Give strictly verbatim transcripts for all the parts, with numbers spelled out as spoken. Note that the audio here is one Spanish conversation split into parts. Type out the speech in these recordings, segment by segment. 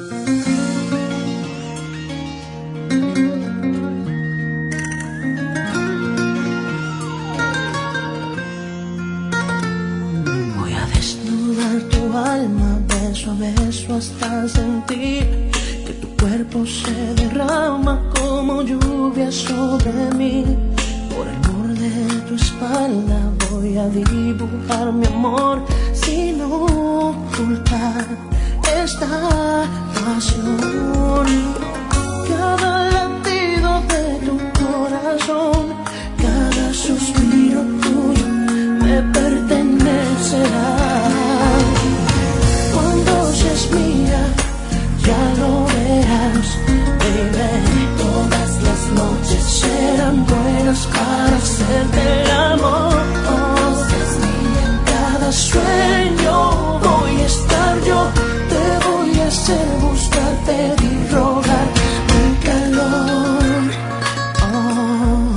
Voy a desnudar tu alma, beso a beso hasta sentir que tu cuerpo se derrama como lluvia sobre mí. Por el borde de tu espalda voy a dibujar mi amor sin ocultar esta pasión. Cada latido de tu corazón, cada suspiro tuyo me pertenecerá. Cuando seas mía, ya lo verás, baby. Todas las noches serán buenas para hacerte el amor. En cada sueño voy a estar yo, te voy a hacer buscar, pedir, rogar mi calor. Oh.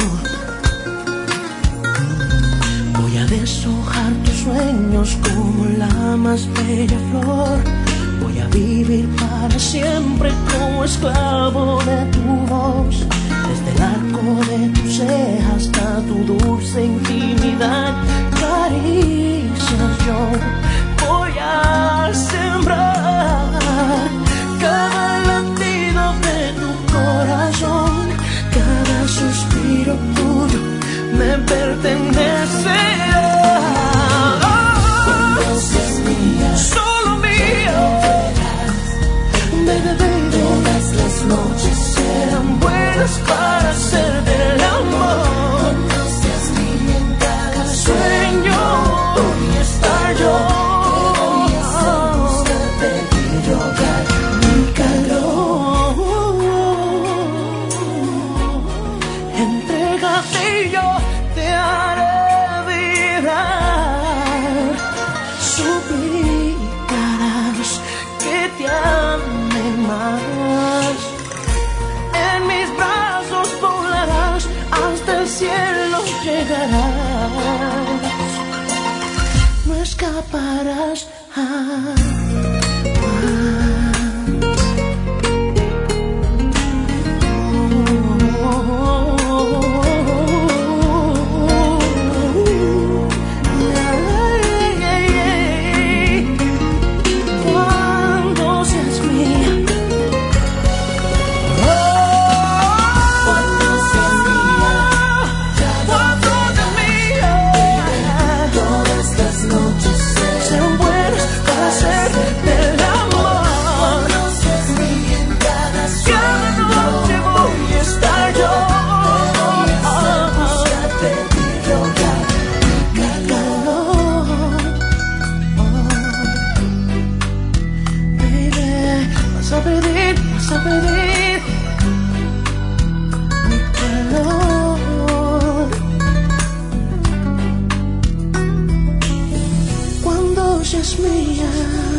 Voy a deshojar tus sueños como la más bella flor. Voy a vivir para siempre como esclavo de tu voz. Desde el arco de tus cejas hasta tu dulce intimidad, caricias yo voy a sembrar. Cada latido de tu corazón, cada suspiro tuyo me pertenecerá. Todas las noches serán buenas para hacerte el amor. No seas mía, en cada sueño voy a estar yo. Te voy a hacer buscar, pedir, rogar mi calor. Entrégate y yo te haré vibrar. Suplicarás que te ame más. En mis brazos volarás, hasta el cielo llegarás. No escaparás. Ah, ah. Cuando seas mía.